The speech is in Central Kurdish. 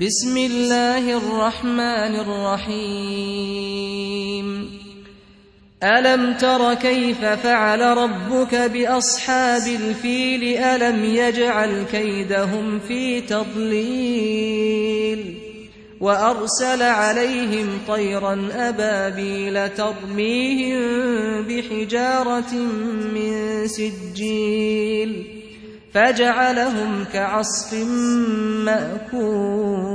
بسم الله الرحمن الرحيم ألم تر كيف فعل ربك بأصحاب الفيل ألم يجعل كيدهم في تضليل وأرسل عليهم طيرا أبابيل ترميهم بحجارة من سجيل فجعلهم كعصف مأكول.